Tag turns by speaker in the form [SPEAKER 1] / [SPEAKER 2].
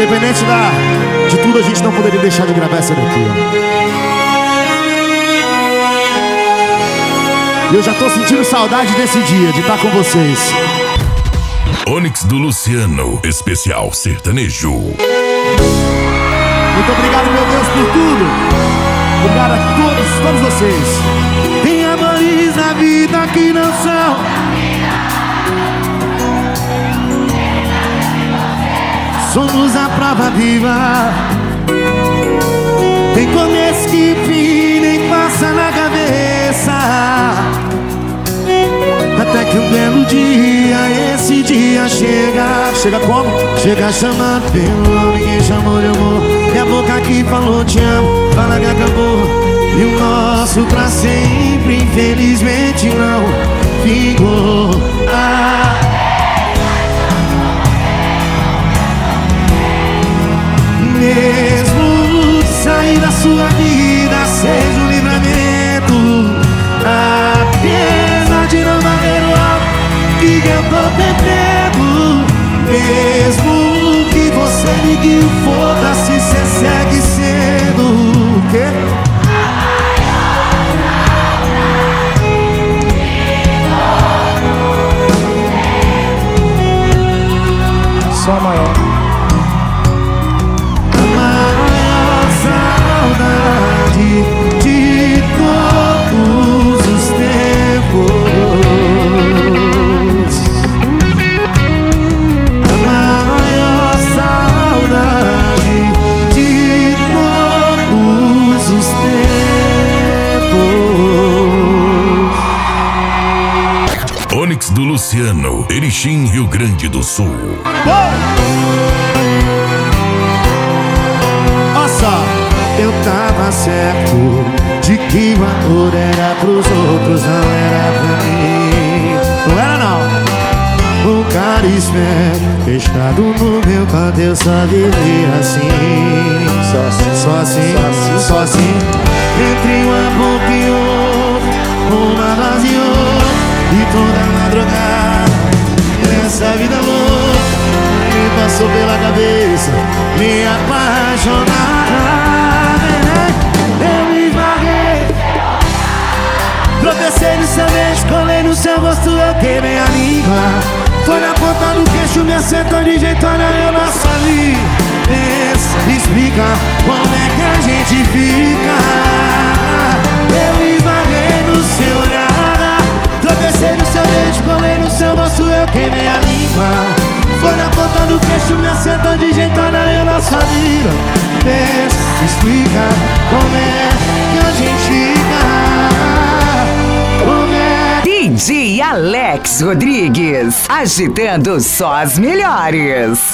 [SPEAKER 1] independente de tudo, a gente não poderia deixar de gravar essa daqui, ó. E eu já tô sentindo saudade desse dia, de estar com vocês.
[SPEAKER 2] Onyx do Luciano, especial sertanejo.
[SPEAKER 1] Muito obrigado, meu Deus, por tudo. Obrigado a todos vocês. Tem amores na vida que não são. Somos a prova viva. Tem começo que fim, nem passa na cabeça. Até que um belo dia, esse dia chega. Chega como? Chega chamando pelo nome que chamou de amor. E a boca que falou te amo, fala que acabou. E o nosso pra sempre, infelizmente não ficou. Mesmo que sair da sua vida seja um livramento, apesar de não valer o alto que eu tô tentando. Mesmo que você ligue o foda-se, cê segue sendo o quê? Só maior. De todos os tempos, a maior saudade de todos os tempos.
[SPEAKER 2] Onyx do Luciano, Erechim, Rio Grande do Sul.
[SPEAKER 1] Eu tava certo de que o amor era pros outros, não era pra mim. Não era não. Um cara esperto, fechado no meu canto, eu só vivia assim. Só assim. Entre uma boca e outra, uma dose e outra, e toda madrugada, nessa vida louca, me passou pela cabeça, me apaixonar. Tropecei no seu beijo, colei no seu rosto, eu queimei a língua. Foi na ponta do queixo, me acertou de jeito, olha eu não sabia. Explica como é que a gente fica. Eu esmaguei no seu olhar. Tropecei no seu beijo, colei no seu rosto, eu queimei a língua. Foi na ponta do queixo, me acertou de jeito, olha eu não sabia. Explica como é que a gente fica.
[SPEAKER 3] DJ Alex Rodrigues, agitando só as melhores.